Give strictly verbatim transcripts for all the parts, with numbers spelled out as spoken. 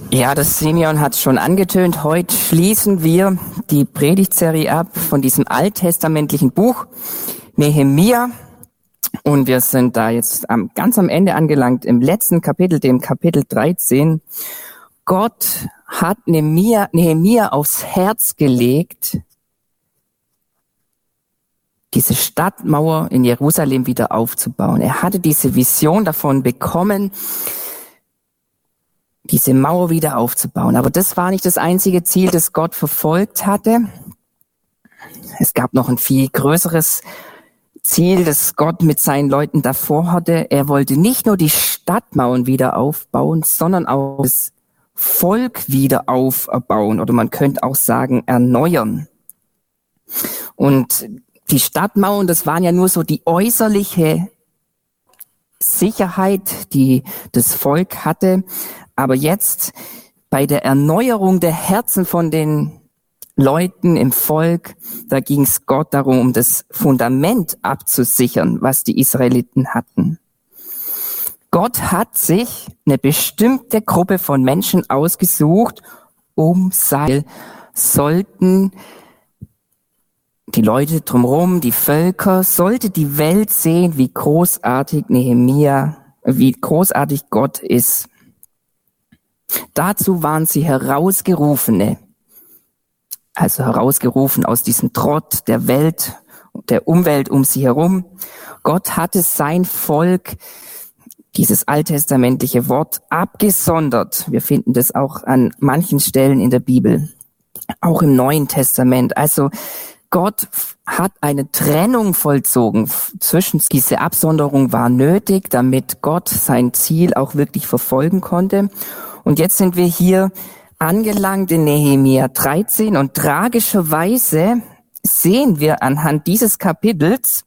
Ja, das Simeon hat schon angetönt. Heute schließen wir die Predigtserie ab von diesem alttestamentlichen Buch Nehemia. Und wir sind da jetzt am, ganz am Ende angelangt, im letzten Kapitel, dem Kapitel dreizehn. Gott hat Nehemia, Nehemia aufs Herz gelegt, diese Stadtmauer in Jerusalem wieder aufzubauen. Er hatte diese Vision davon bekommen, diese Mauer wieder aufzubauen. Aber das war nicht das einzige Ziel, das Gott verfolgt hatte. Es gab noch ein viel größeres Ziel, das Gott mit seinen Leuten davor hatte. Er wollte nicht nur die Stadtmauern wieder aufbauen, sondern auch das Volk wieder aufbauen. Oder man könnte auch sagen, erneuern. Und die Stadtmauern, das waren ja nur so die äußerliche Sicherheit, die das Volk hatte. Aber jetzt bei der Erneuerung der Herzen von den Leuten im Volk, da ging es Gott darum, um das Fundament abzusichern, was die Israeliten hatten. Gott hat sich eine bestimmte Gruppe von Menschen ausgesucht, um sein, sollten die Leute drumherum, die Völker, sollte die Welt sehen, wie großartig Nehemia, wie großartig Gott ist. Dazu waren sie Herausgerufene, also herausgerufen aus diesem Trott der Welt, der Umwelt um sie herum. Gott hatte sein Volk, dieses alttestamentliche Wort, abgesondert. Wir finden das auch an manchen Stellen in der Bibel, auch im Neuen Testament. Also Gott hat eine Trennung vollzogen zwischen, diese Absonderung war nötig, damit Gott sein Ziel auch wirklich verfolgen konnte. Und jetzt sind wir hier angelangt in Nehemia dreizehn und tragischerweise sehen wir anhand dieses Kapitels,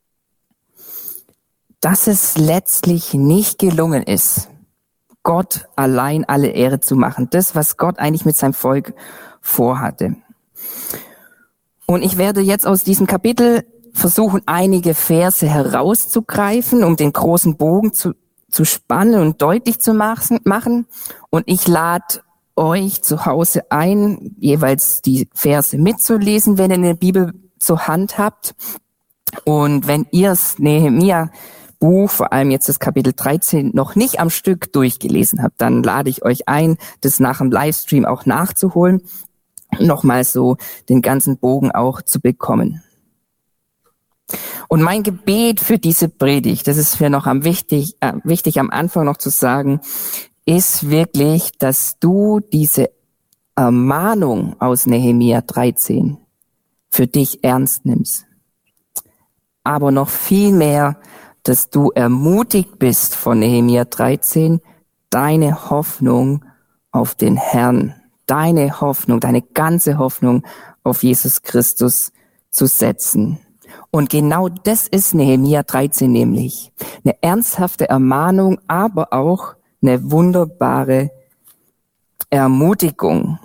dass es letztlich nicht gelungen ist, Gott allein alle Ehre zu machen. Das, was Gott eigentlich mit seinem Volk vorhatte. Und ich werde jetzt aus diesem Kapitel versuchen, einige Verse herauszugreifen, um den großen Bogen zu zu spannen und deutlich zu machen. Und ich lade euch zu Hause ein, jeweils die Verse mitzulesen, wenn ihr eine Bibel zur Hand habt. Und wenn ihr das Nehemia-Buch, vor allem jetzt das Kapitel dreizehn, noch nicht am Stück durchgelesen habt, dann lade ich euch ein, das nach dem Livestream auch nachzuholen, nochmal so den ganzen Bogen auch zu bekommen. Und mein Gebet für diese Predigt, das ist mir noch am wichtig, äh, wichtig am Anfang noch zu sagen, ist wirklich, dass du diese Ermahnung aus Nehemia dreizehn für dich ernst nimmst. Aber noch viel mehr, dass du ermutigt bist von Nehemia dreizehn, deine Hoffnung auf den Herrn, deine Hoffnung, deine ganze Hoffnung auf Jesus Christus zu setzen. Und genau das ist Nehemia dreizehn nämlich. Eine ernsthafte Ermahnung, aber auch eine wunderbare Ermutigung.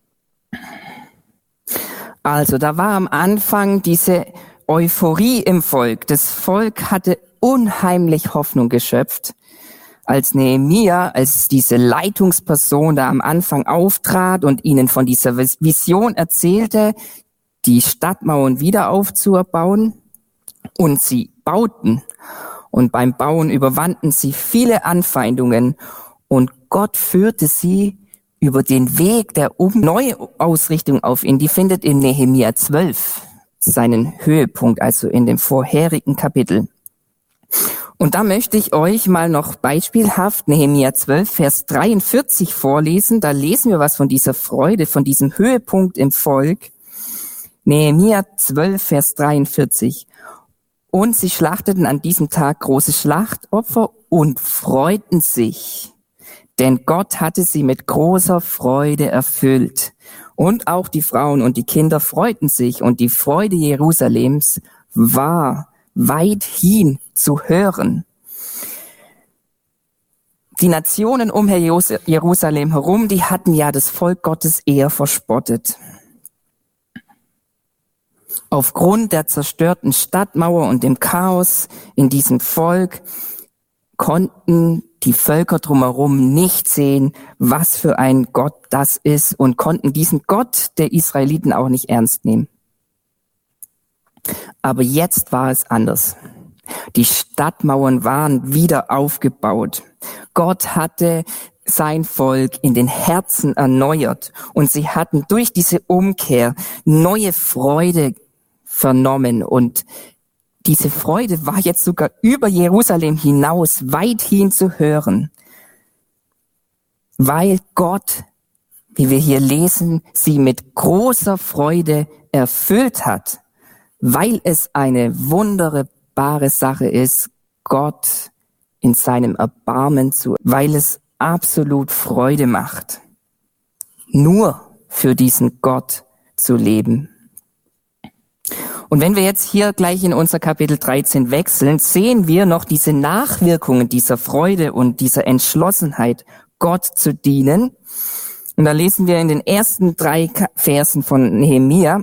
Also da war am Anfang diese Euphorie im Volk. Das Volk hatte unheimlich Hoffnung geschöpft, als Nehemia, als diese Leitungsperson da am Anfang auftrat und ihnen von dieser Vision erzählte, die Stadtmauern wieder aufzubauen, und sie bauten. Und beim Bauen überwanden sie viele Anfeindungen und Gott führte sie über den Weg der um Neuausrichtung auf ihn. Die findet in Nehemia zwölf seinen Höhepunkt, also in dem vorherigen Kapitel. Und da möchte ich euch mal noch beispielhaft Nehemia zwölf, Vers dreiundvierzig vorlesen. Da lesen wir was von dieser Freude, von diesem Höhepunkt im Volk. Nehemia zwölf, Vers dreiundvierzig. Und sie schlachteten an diesem Tag große Schlachtopfer und freuten sich, denn Gott hatte sie mit großer Freude erfüllt. Und auch die Frauen und die Kinder freuten sich, und die Freude Jerusalems war weithin zu hören. Die Nationen um Jerusalem herum, die hatten ja das Volk Gottes eher verspottet. Aufgrund der zerstörten Stadtmauer und dem Chaos in diesem Volk konnten die Völker drumherum nicht sehen, was für ein Gott das ist und konnten diesen Gott der Israeliten auch nicht ernst nehmen. Aber jetzt war es anders. Die Stadtmauern waren wieder aufgebaut. Gott hatte sein Volk in den Herzen erneuert und sie hatten durch diese Umkehr neue Freude vernommen und diese Freude war jetzt sogar über Jerusalem hinaus weithin zu hören, weil Gott, wie wir hier lesen, sie mit großer Freude erfüllt hat, weil es eine wunderbare Sache ist, Gott in seinem Erbarmen zu, weil es absolut Freude macht, nur für diesen Gott zu leben. Und wenn wir jetzt hier gleich in unser Kapitel dreizehn wechseln, sehen wir noch diese Nachwirkungen dieser Freude und dieser Entschlossenheit, Gott zu dienen. Und da lesen wir in den ersten drei Versen von Nehemia,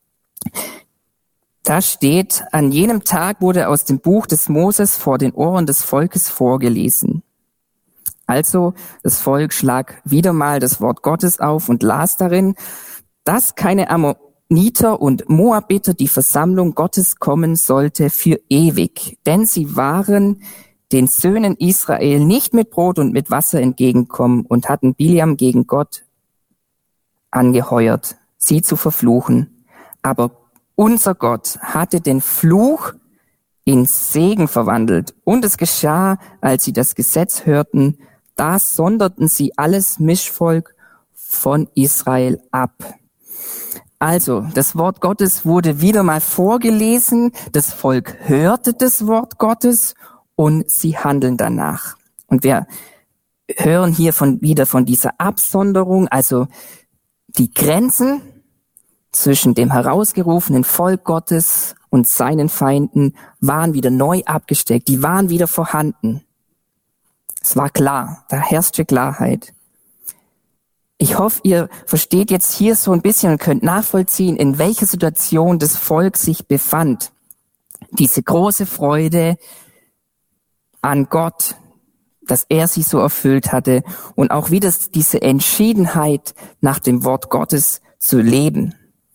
da steht, an jenem Tag wurde aus dem Buch des Moses vor den Ohren des Volkes vorgelesen. Also das Volk schlag wieder mal das Wort Gottes auf und las darin, dass keine Ammoniter und Moabiter die Versammlung Gottes kommen sollte für ewig. Denn sie waren den Söhnen Israel nicht mit Brot und mit Wasser entgegenkommen und hatten Biliam gegen Gott angeheuert, sie zu verfluchen. Aber unser Gott hatte den Fluch in Segen verwandelt. Und es geschah, als sie das Gesetz hörten, da sonderten sie alles Mischvolk von Israel ab. Also, das Wort Gottes wurde wieder mal vorgelesen, das Volk hörte das Wort Gottes und sie handeln danach. Und wir hören hier von, wieder von dieser Absonderung, also die Grenzen zwischen dem herausgerufenen Volk Gottes und seinen Feinden waren wieder neu abgesteckt, die waren wieder vorhanden. Es war klar, da herrschte Klarheit. Ich hoffe, ihr versteht jetzt hier so ein bisschen und könnt nachvollziehen, in welcher Situation das Volk sich befand. Diese große Freude an Gott, dass er sie so erfüllt hatte und auch wieder diese Entschiedenheit, nach dem Wort Gottes zu leben.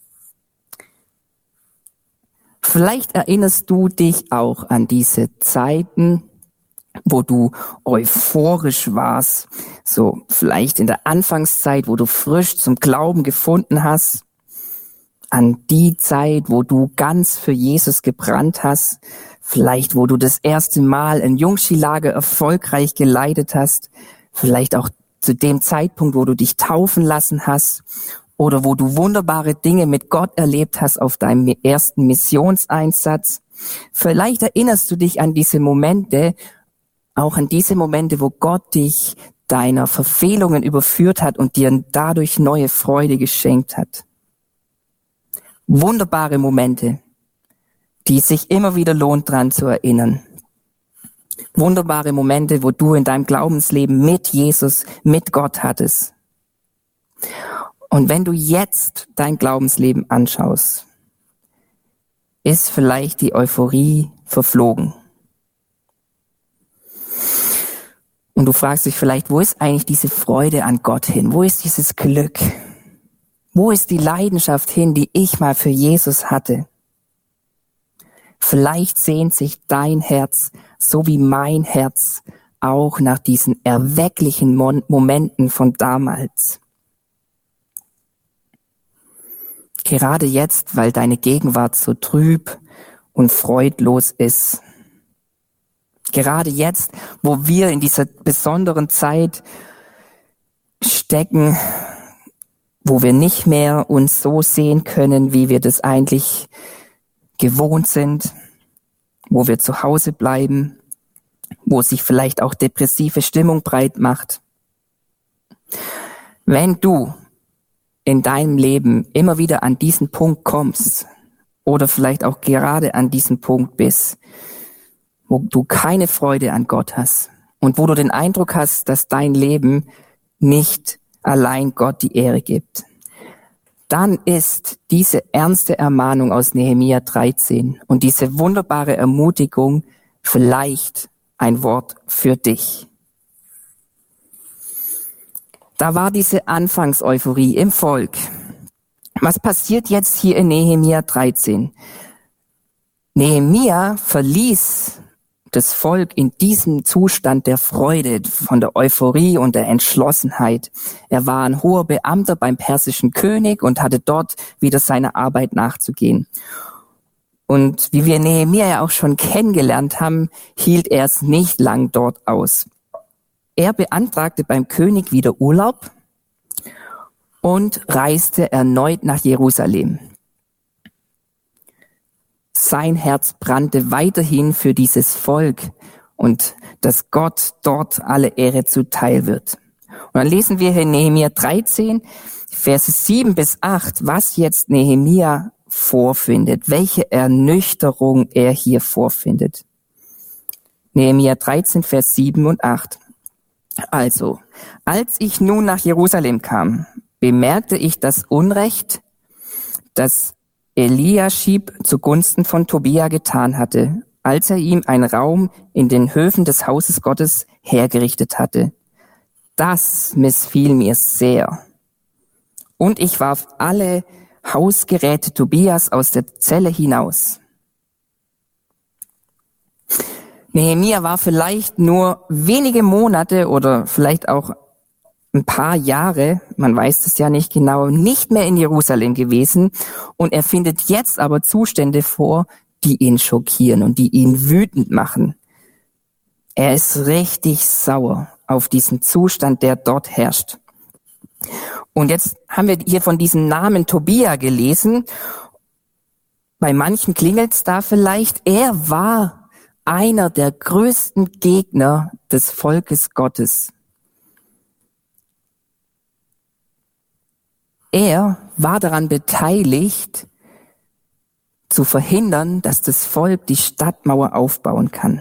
Vielleicht erinnerst du dich auch an diese Zeiten, wo du euphorisch warst, so vielleicht in der Anfangszeit, wo du frisch zum Glauben gefunden hast, an die Zeit, wo du ganz für Jesus gebrannt hast, vielleicht wo du das erste Mal ein Jungskilager erfolgreich geleitet hast, vielleicht auch zu dem Zeitpunkt, wo du dich taufen lassen hast oder wo du wunderbare Dinge mit Gott erlebt hast auf deinem ersten Missionseinsatz. Vielleicht erinnerst du dich an diese Momente, auch an diese Momente, wo Gott dich deiner Verfehlungen überführt hat und dir dadurch neue Freude geschenkt hat. Wunderbare Momente, die sich immer wieder lohnt, dran zu erinnern. Wunderbare Momente, wo du in deinem Glaubensleben mit Jesus, mit Gott hattest. Und wenn du jetzt dein Glaubensleben anschaust, ist vielleicht die Euphorie verflogen. Und du fragst dich vielleicht, wo ist eigentlich diese Freude an Gott hin? Wo ist dieses Glück? Wo ist die Leidenschaft hin, die ich mal für Jesus hatte? Vielleicht sehnt sich dein Herz, so wie mein Herz, auch nach diesen erwecklichen Mon- Momenten von damals. Gerade jetzt, weil deine Gegenwart so trüb und freudlos ist. Gerade jetzt, wo wir in dieser besonderen Zeit stecken, wo wir nicht mehr uns so sehen können, wie wir das eigentlich gewohnt sind, wo wir zu Hause bleiben, wo sich vielleicht auch depressive Stimmung breit macht. Wenn du in deinem Leben immer wieder an diesen Punkt kommst oder vielleicht auch gerade an diesem Punkt bist, wo du keine Freude an Gott hast und wo du den Eindruck hast, dass dein Leben nicht allein Gott die Ehre gibt, dann ist diese ernste Ermahnung aus Nehemia dreizehn und diese wunderbare Ermutigung vielleicht ein Wort für dich. Da war diese Anfangseuphorie im Volk. Was passiert jetzt hier in Nehemia dreizehn? Nehemia verließ das Volk in diesem Zustand der Freude, von der Euphorie und der Entschlossenheit. Er war ein hoher Beamter beim persischen König und hatte dort wieder seiner Arbeit nachzugehen. Und wie wir Nehemia ja auch schon kennengelernt haben, hielt er es nicht lang dort aus. Er beantragte beim König wieder Urlaub und reiste erneut nach Jerusalem. Sein Herz brannte weiterhin für dieses Volk und dass Gott dort alle Ehre zuteil wird. Und dann lesen wir hier in Nehemia dreizehn, Verse sieben bis acht, was jetzt Nehemia vorfindet, welche Ernüchterung er hier vorfindet. Nehemia dreizehn, Vers sieben und acht. Also, als ich nun nach Jerusalem kam, bemerkte ich das Unrecht, das Eliaschib zugunsten von Tobia getan hatte, als er ihm einen Raum in den Höfen des Hauses Gottes hergerichtet hatte. Das missfiel mir sehr. Und ich warf alle Hausgeräte Tobias aus der Zelle hinaus. Nehemia war vielleicht nur wenige Monate oder vielleicht auch ein paar Jahre, man weiß das ja nicht genau, nicht mehr in Jerusalem gewesen und er findet jetzt aber Zustände vor, die ihn schockieren und die ihn wütend machen. Er ist richtig sauer auf diesen Zustand, der dort herrscht. Und jetzt haben wir hier von diesem Namen Tobia gelesen. Bei manchen klingelt's da vielleicht. Er war einer der größten Gegner des Volkes Gottes. Er war daran beteiligt, zu verhindern, dass das Volk die Stadtmauer aufbauen kann.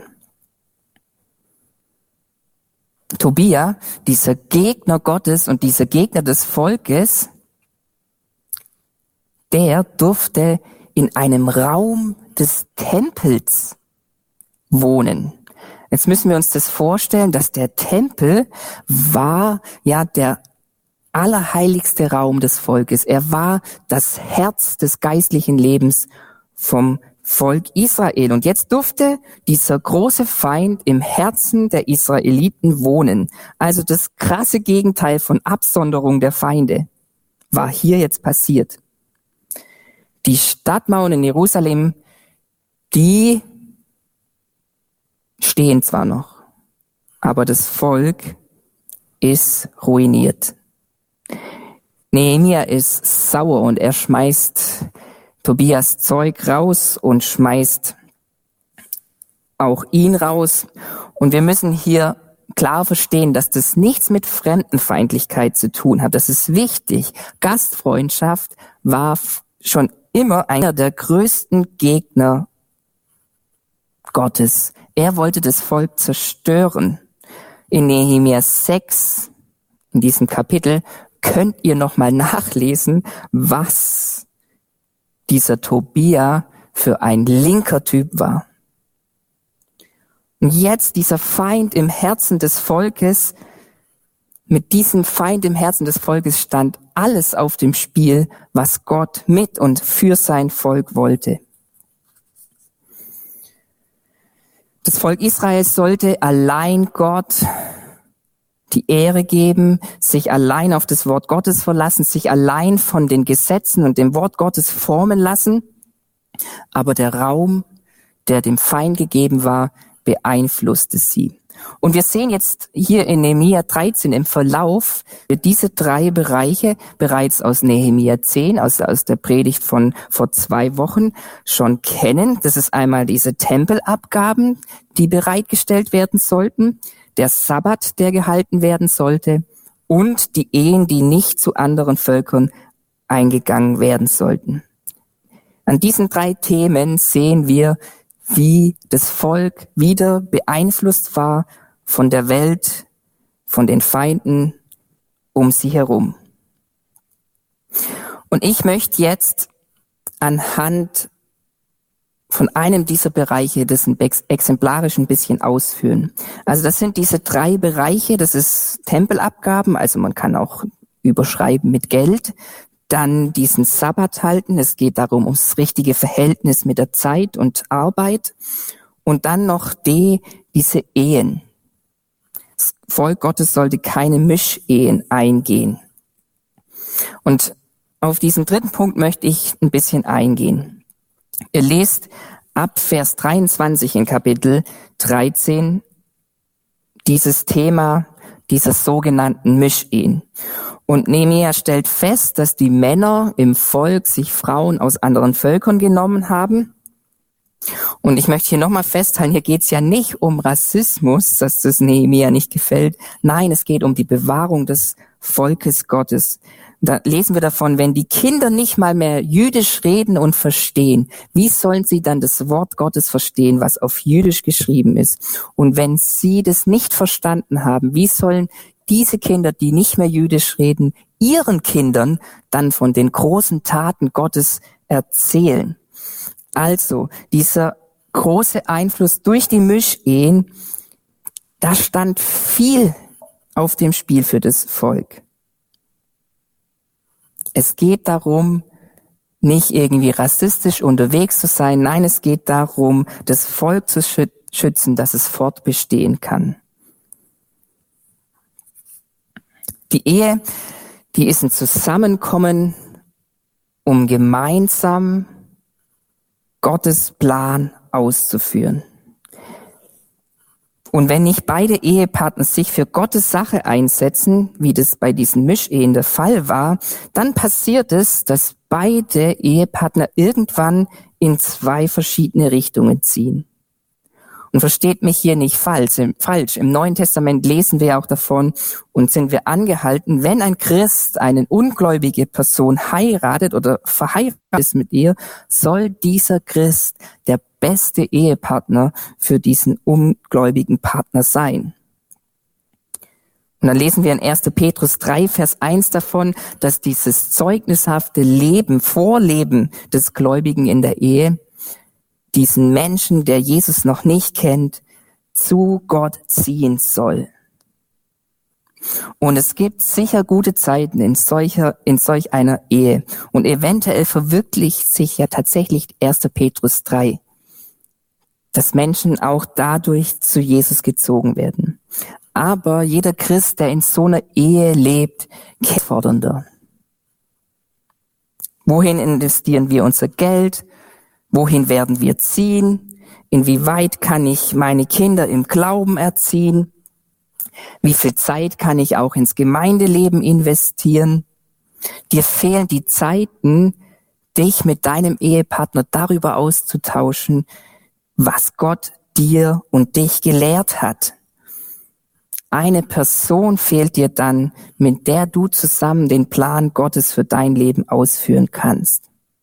Tobia, dieser Gegner Gottes und dieser Gegner des Volkes, der durfte in einem Raum des Tempels wohnen. Jetzt müssen wir uns das vorstellen, dass der Tempel war ja der allerheiligste Raum des Volkes. Er war das Herz des geistlichen Lebens vom Volk Israel. Und jetzt durfte dieser große Feind im Herzen der Israeliten wohnen. Also das krasse Gegenteil von Absonderung der Feinde war hier jetzt passiert. Die Stadtmauern in Jerusalem, die stehen zwar noch, aber das Volk ist ruiniert. Nehemia ist sauer und er schmeißt Tobias Zeug raus und schmeißt auch ihn raus. Und wir müssen hier klar verstehen, dass das nichts mit Fremdenfeindlichkeit zu tun hat. Das ist wichtig. Gastfreundschaft war schon immer einer der größten Gegner Gottes. Er wollte das Volk zerstören. In Nehemia sechs, in diesem Kapitel, könnt ihr nochmal nachlesen, was dieser Tobia für ein linker Typ war. Und jetzt dieser Feind im Herzen des Volkes, mit diesem Feind im Herzen des Volkes stand alles auf dem Spiel, was Gott mit und für sein Volk wollte. Das Volk Israel sollte allein Gott die Ehre geben, sich allein auf das Wort Gottes verlassen, sich allein von den Gesetzen und dem Wort Gottes formen lassen. Aber der Raum, der dem Feind gegeben war, beeinflusste sie. Und wir sehen jetzt hier in Nehemia dreizehn im Verlauf diese drei Bereiche bereits aus Nehemia zehn, aus, aus der Predigt von vor zwei Wochen schon kennen. Das ist einmal diese Tempelabgaben, die bereitgestellt werden sollten, der Sabbat, der gehalten werden sollte und die Ehen, die nicht zu anderen Völkern eingegangen werden sollten. An diesen drei Themen sehen wir, wie das Volk wieder beeinflusst war von der Welt, von den Feinden um sie herum. Und ich möchte jetzt anhand von einem dieser Bereiche, das ein exemplarisch ein bisschen ausführen. Also das sind diese drei Bereiche, das ist Tempelabgaben, also man kann auch überschreiben mit Geld, dann diesen Sabbat halten, es geht darum, ums richtige Verhältnis mit der Zeit und Arbeit, und dann noch D, diese Ehen. Das Volk Gottes sollte keine Mischehen eingehen. Und auf diesen dritten Punkt möchte ich ein bisschen eingehen. Ihr lest ab Vers dreiundzwanzig in Kapitel dreizehn dieses Thema dieser sogenannten Mischehen. Und Nehemia stellt fest, dass die Männer im Volk sich Frauen aus anderen Völkern genommen haben. Und ich möchte hier nochmal festhalten, hier geht es ja nicht um Rassismus, dass das Nehemia nicht gefällt. Nein, es geht um die Bewahrung des Volkes Gottes. Da lesen wir davon, wenn die Kinder nicht mal mehr Jüdisch reden und verstehen, wie sollen sie dann das Wort Gottes verstehen, was auf Jüdisch geschrieben ist? Und wenn sie das nicht verstanden haben, wie sollen diese Kinder, die nicht mehr Jüdisch reden, ihren Kindern dann von den großen Taten Gottes erzählen? Also, dieser große Einfluss durch die Mischehen, da stand viel auf dem Spiel für das Volk. Es geht darum, nicht irgendwie rassistisch unterwegs zu sein. Nein, es geht darum, das Volk zu schützen, dass es fortbestehen kann. Die Ehe, die ist ein Zusammenkommen, um gemeinsam Gottes Plan auszuführen. Und wenn nicht beide Ehepartner sich für Gottes Sache einsetzen, wie das bei diesen Mischehen der Fall war, dann passiert es, dass beide Ehepartner irgendwann in zwei verschiedene Richtungen ziehen. Und versteht mich hier nicht falsch. Falsch. Im Neuen Testament lesen wir auch davon und sind wir angehalten, wenn ein Christ eine ungläubige Person heiratet oder verheiratet ist mit ihr, soll dieser Christ der beste Ehepartner für diesen ungläubigen Partner sein. Und dann lesen wir in erster Petrus drei, Vers eins davon, dass dieses zeugnishafte Leben, Vorleben des Gläubigen in der Ehe diesen Menschen, der Jesus noch nicht kennt, zu Gott ziehen soll. Und es gibt sicher gute Zeiten in solcher, in solch einer Ehe. Und eventuell verwirklicht sich ja tatsächlich erster Petrus drei, dass Menschen auch dadurch zu Jesus gezogen werden. Aber jeder Christ, der in so einer Ehe lebt, ist fordernder. Wohin investieren wir unser Geld? Wohin werden wir ziehen? Inwieweit kann ich meine Kinder im Glauben erziehen? Wie viel Zeit kann ich auch ins Gemeindeleben investieren? Dir fehlen die Zeiten, dich mit deinem Ehepartner darüber auszutauschen, was Gott dir und dich gelehrt hat. Eine Person fehlt dir dann, mit der du zusammen den Plan Gottes für dein Leben ausführen kannst.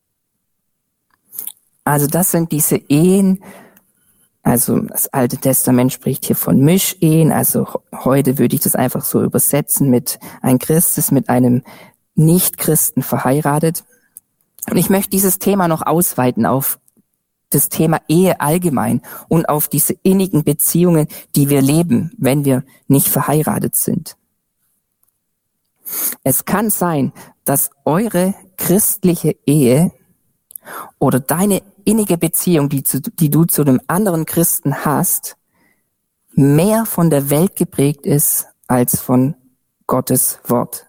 Also das sind diese Ehen, also das Alte Testament spricht hier von Mischehen, also heute würde ich das einfach so übersetzen mit ein Christ ist mit einem Nicht-Christen verheiratet. Und ich möchte dieses Thema noch ausweiten auf das Thema Ehe allgemein und auf diese innigen Beziehungen, die wir leben, wenn wir nicht verheiratet sind. Es kann sein, dass eure christliche Ehe oder deine innige Beziehung, die, zu, die du zu einem anderen Christen hast, mehr von der Welt geprägt ist als von Gottes Wort.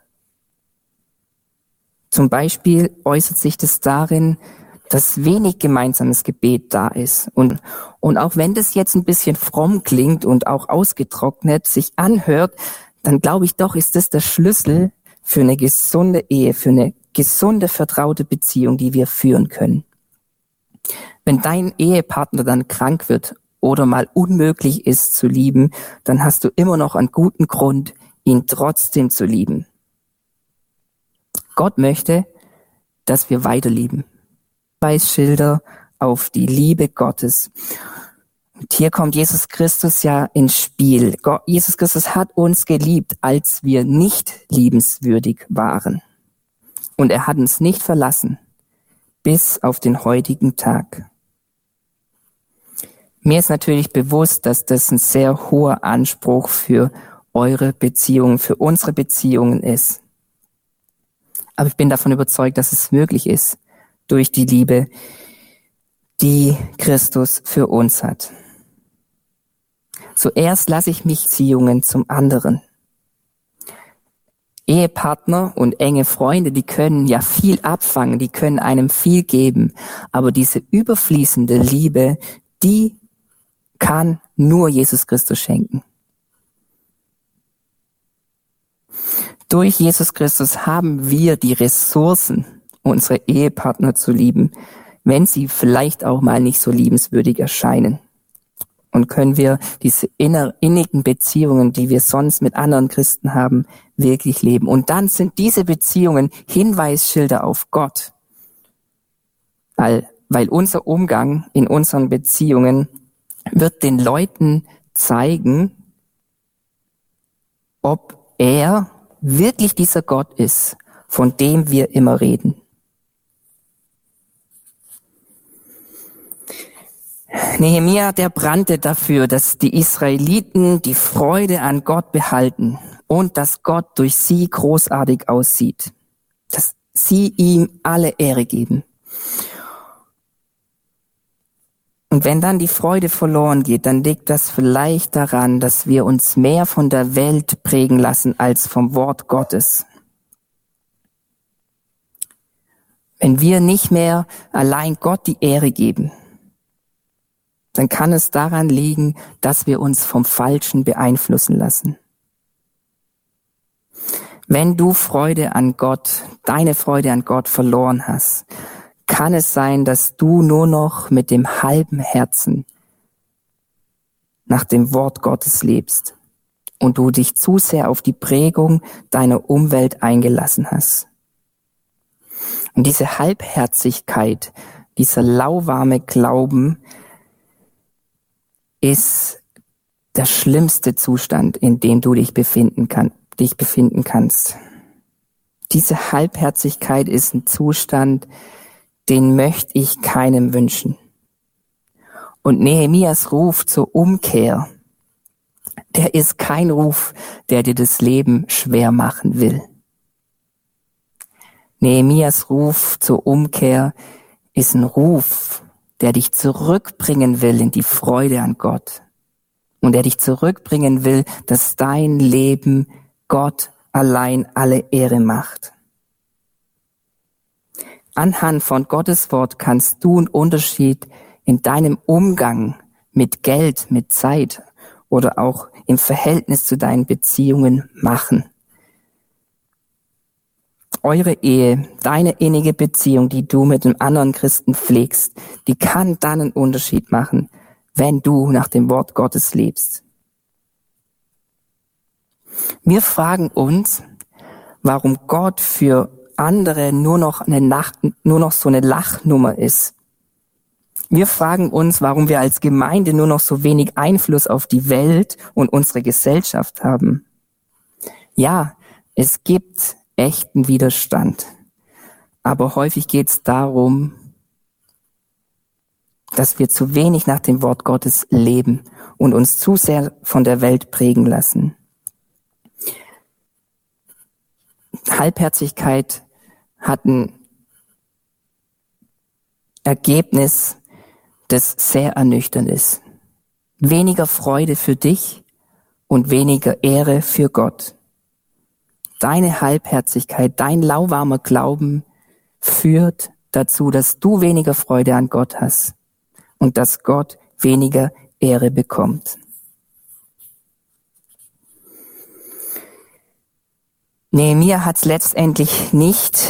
Zum Beispiel äußert sich das darin, dass wenig gemeinsames Gebet da ist. Und, und auch wenn das jetzt ein bisschen fromm klingt und auch ausgetrocknet sich anhört, dann glaube ich doch, ist das der Schlüssel für eine gesunde Ehe, für eine gesunde, vertraute Beziehung, die wir führen können. Wenn dein Ehepartner dann krank wird oder mal unmöglich ist zu lieben, dann hast du immer noch einen guten Grund, ihn trotzdem zu lieben. Gott möchte, dass wir weiter lieben. Hinweisschilder auf die Liebe Gottes. Und hier kommt Jesus Christus ja ins Spiel. Gott, Jesus Christus hat uns geliebt, als wir nicht liebenswürdig waren. Und er hat uns nicht verlassen, bis auf den heutigen Tag. Mir ist natürlich bewusst, dass das ein sehr hoher Anspruch für eure Beziehungen, für unsere Beziehungen ist. Aber ich bin davon überzeugt, dass es möglich ist, durch die Liebe, die Christus für uns hat. Zuerst lasse ich mich Beziehungen zum anderen. Ehepartner und enge Freunde, die können ja viel abfangen, die können einem viel geben. Aber diese überfließende Liebe, die kann nur Jesus Christus schenken. Durch Jesus Christus haben wir die Ressourcen, unsere Ehepartner zu lieben, wenn sie vielleicht auch mal nicht so liebenswürdig erscheinen. Und können wir diese inner, innigen Beziehungen, die wir sonst mit anderen Christen haben, wirklich leben. Und dann sind diese Beziehungen Hinweisschilder auf Gott. Weil, weil unser Umgang in unseren Beziehungen wird den Leuten zeigen, ob er wirklich dieser Gott ist, von dem wir immer reden. Nehemia, der brannte dafür, dass die Israeliten die Freude an Gott behalten und dass Gott durch sie großartig aussieht, dass sie ihm alle Ehre geben. Und wenn dann die Freude verloren geht, dann liegt das vielleicht daran, dass wir uns mehr von der Welt prägen lassen als vom Wort Gottes. Wenn wir nicht mehr allein Gott die Ehre geben, dann kann es daran liegen, dass wir uns vom Falschen beeinflussen lassen. Wenn du Freude an Gott, deine Freude an Gott verloren hast, kann es sein, dass du nur noch mit dem halben Herzen nach dem Wort Gottes lebst und du dich zu sehr auf die Prägung deiner Umwelt eingelassen hast. Und diese Halbherzigkeit, dieser lauwarme Glauben ist der schlimmste Zustand, in dem du dich befinden kann, dich befinden kannst. Diese Halbherzigkeit ist ein Zustand, den möchte ich keinem wünschen. Und Nehemias Ruf zur Umkehr, der ist kein Ruf, der dir das Leben schwer machen will. Nehemias Ruf zur Umkehr ist ein Ruf, der dich zurückbringen will in die Freude an Gott. Und der dich zurückbringen will, dass dein Leben Gott allein alle Ehre macht. Anhand von Gottes Wort kannst du einen Unterschied in deinem Umgang mit Geld, mit Zeit oder auch im Verhältnis zu deinen Beziehungen machen. Eure Ehe, deine innige Beziehung, die du mit einem anderen Christen pflegst, die kann dann einen Unterschied machen, wenn du nach dem Wort Gottes lebst. Wir fragen uns, warum Gott für andere nur noch eine Nacht, nur noch so eine Lachnummer ist. Wir fragen uns, warum wir als Gemeinde nur noch so wenig Einfluss auf die Welt und unsere Gesellschaft haben. Ja, es gibt echten Widerstand. Aber häufig geht es darum, dass wir zu wenig nach dem Wort Gottes leben und uns zu sehr von der Welt prägen lassen. Halbherzigkeit hat ein Ergebnis, das sehr ernüchternd ist. Weniger Freude für dich und weniger Ehre für Gott. Deine Halbherzigkeit, dein lauwarmer Glauben führt dazu, dass du weniger Freude an Gott hast und dass Gott weniger Ehre bekommt. Nehemia hat es letztendlich nicht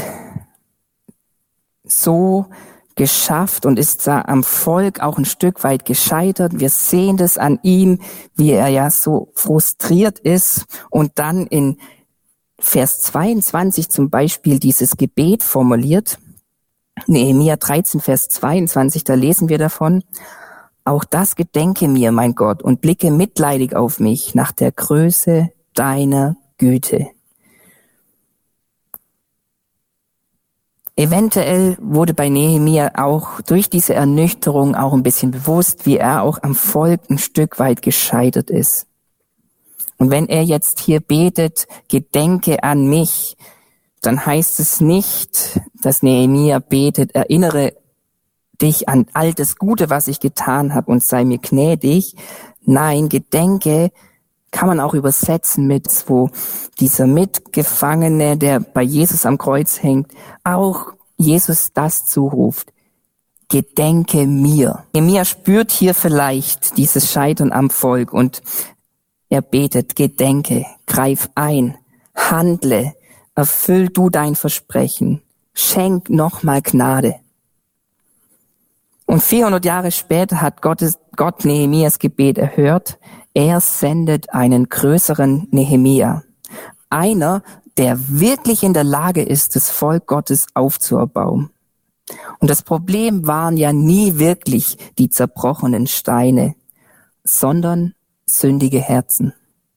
so geschafft und ist da am Volk auch ein Stück weit gescheitert. Wir sehen das an ihm, wie er ja so frustriert ist und dann in Vers zweiundzwanzig zum Beispiel dieses Gebet formuliert. Nehemia dreizehn, Vers zweiundzwanzig, da lesen wir davon: Auch das gedenke mir, mein Gott, und blicke mitleidig auf mich nach der Größe deiner Güte. Eventuell wurde bei Nehemia auch durch diese Ernüchterung auch ein bisschen bewusst, wie er auch am Volk ein Stück weit gescheitert ist. Und wenn er jetzt hier betet, gedenke an mich, dann heißt es nicht, dass Nehemia betet, erinnere dich an all das Gute, was ich getan habe und sei mir gnädig. Nein, gedenke kann man auch übersetzen mit, wo dieser Mitgefangene, der bei Jesus am Kreuz hängt, auch Jesus das zuruft. Gedenke mir. Nehemia spürt hier vielleicht dieses Scheitern am Volk und er betet, gedenke, greif ein, handle, erfüll du dein Versprechen, schenk nochmal Gnade. Und vierhundert Jahre später hat Gottes, Gott Nehemias Gebet erhört. Er sendet einen größeren Nehemia. Einer, der wirklich in der Lage ist, das Volk Gottes aufzuerbauen. Und das Problem waren ja nie wirklich die zerbrochenen Steine, sondern sündige Herzen.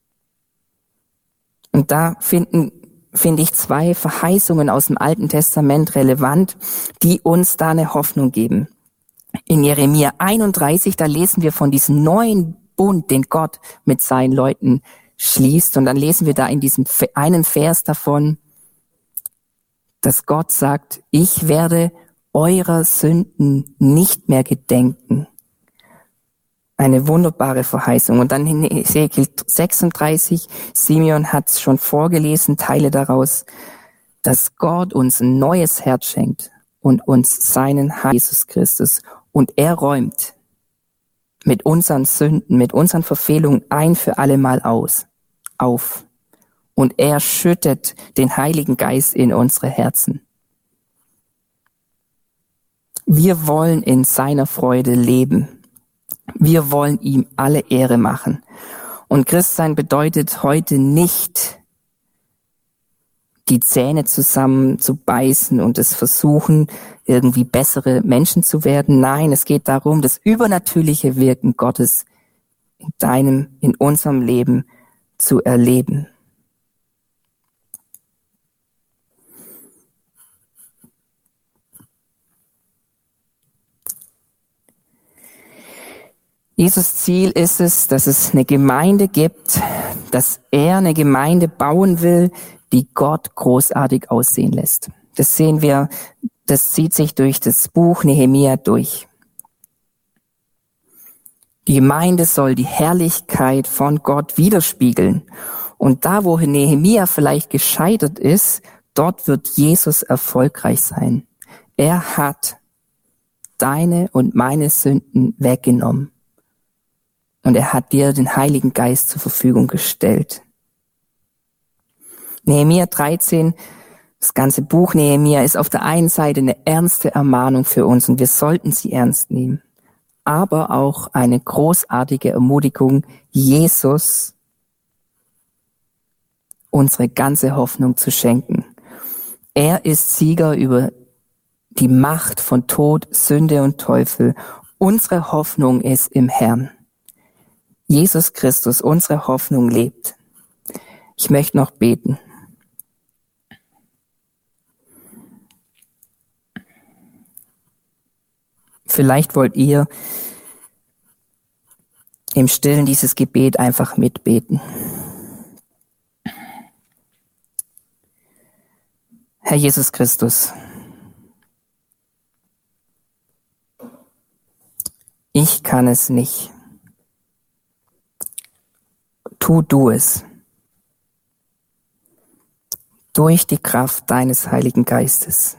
Und da finden, finde ich zwei Verheißungen aus dem Alten Testament relevant, die uns da eine Hoffnung geben. In Jeremia einunddreißig, da lesen wir von diesem neuen Bund, den Gott mit seinen Leuten schließt. Und dann lesen wir da in diesem einen Vers davon, dass Gott sagt, ich werde eurer Sünden nicht mehr gedenken. Eine wunderbare Verheißung. Und dann in Ezekiel sechsunddreißig, Simeon hat es schon vorgelesen, Teile daraus, dass Gott uns ein neues Herz schenkt und uns seinen Heil Jesus Christus. Und er räumt mit unseren Sünden, mit unseren Verfehlungen ein für alle Mal aus, auf. Und er schüttet den Heiligen Geist in unsere Herzen. Wir wollen in seiner Freude leben. Wir wollen ihm alle Ehre machen. Und Christsein bedeutet heute nicht, die Zähne zusammenzubeißen und es versuchen, irgendwie bessere Menschen zu werden. Nein, es geht darum, das übernatürliche Wirken Gottes in deinem, in unserem Leben zu erleben. Jesus Ziel ist es, dass es eine Gemeinde gibt, dass er eine Gemeinde bauen will, die Gott großartig aussehen lässt. Das sehen wir, das zieht sich durch das Buch Nehemia durch. Die Gemeinde soll die Herrlichkeit von Gott widerspiegeln. Und da, wo Nehemia vielleicht gescheitert ist, dort wird Jesus erfolgreich sein. Er hat deine und meine Sünden weggenommen. Und er hat dir den Heiligen Geist zur Verfügung gestellt. Nehemia dreizehn, das ganze Buch Nehemia ist auf der einen Seite eine ernste Ermahnung für uns und wir sollten sie ernst nehmen. Aber auch eine großartige Ermutigung, Jesus unsere ganze Hoffnung zu schenken. Er ist Sieger über die Macht von Tod, Sünde und Teufel. Unsere Hoffnung ist im Herrn. Jesus Christus, unsere Hoffnung lebt. Ich möchte noch beten. Vielleicht wollt ihr im Stillen dieses Gebet einfach mitbeten. Herr Jesus Christus, ich kann es nicht. Tu du es. Durch die Kraft deines Heiligen Geistes.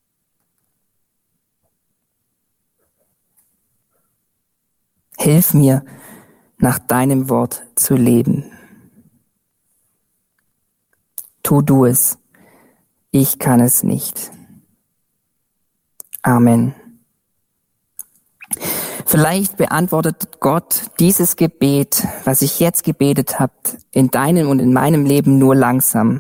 Hilf mir, nach deinem Wort zu leben. Tu du es. Ich kann es nicht. Amen. Vielleicht beantwortet Gott dieses Gebet, was ich jetzt gebetet habe, in deinem und in meinem Leben nur langsam.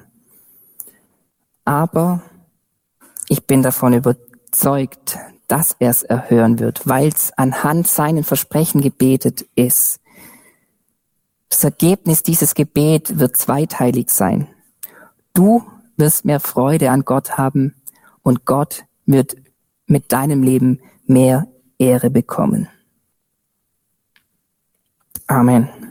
Aber ich bin davon überzeugt, dass er es erhören wird, weil es anhand seinen Versprechen gebetet ist. Das Ergebnis dieses Gebet wird zweiteilig sein. Du wirst mehr Freude an Gott haben und Gott wird mit deinem Leben mehr Ehre bekommen. Amen.